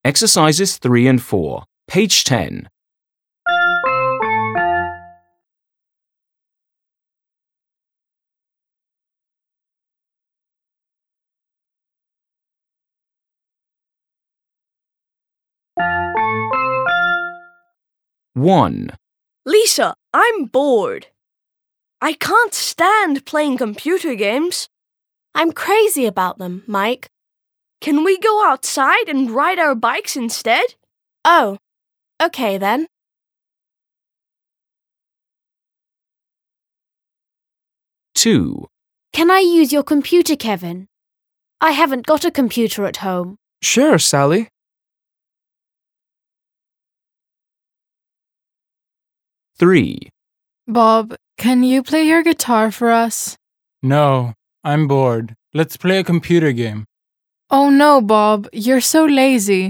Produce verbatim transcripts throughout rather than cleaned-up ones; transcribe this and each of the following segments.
Exercises three and four, page ten. one. Lisa, I'm bored. I can't stand playing computer games. I'm crazy about them, Mike. Can we go outside and ride our bikes instead? Oh, okay then. two. Can I use your computer, Kevin? I haven't got a computer at home. Sure, Sally. three. Bob, can you play your guitar for us? No, I'm bored. Let's play a computer game. Oh no, Bob, you're so lazy.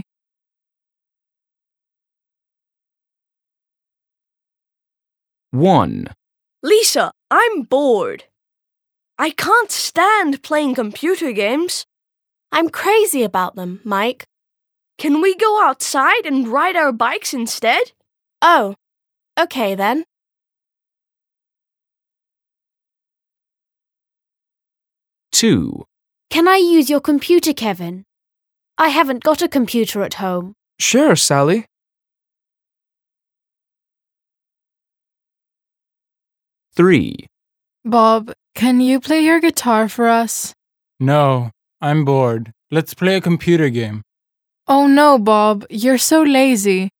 one. Lisa, I'm bored. I can't stand playing computer games. I'm crazy about them, Mike. Can we go outside and ride our bikes instead? Oh, okay then. two. Can I use your computer, Kevin? I haven't got a computer at home. Sure, Sally. three. Bob, can you play your guitar for us? No, I'm bored. Let's play a computer game. Oh no, Bob, you're so lazy.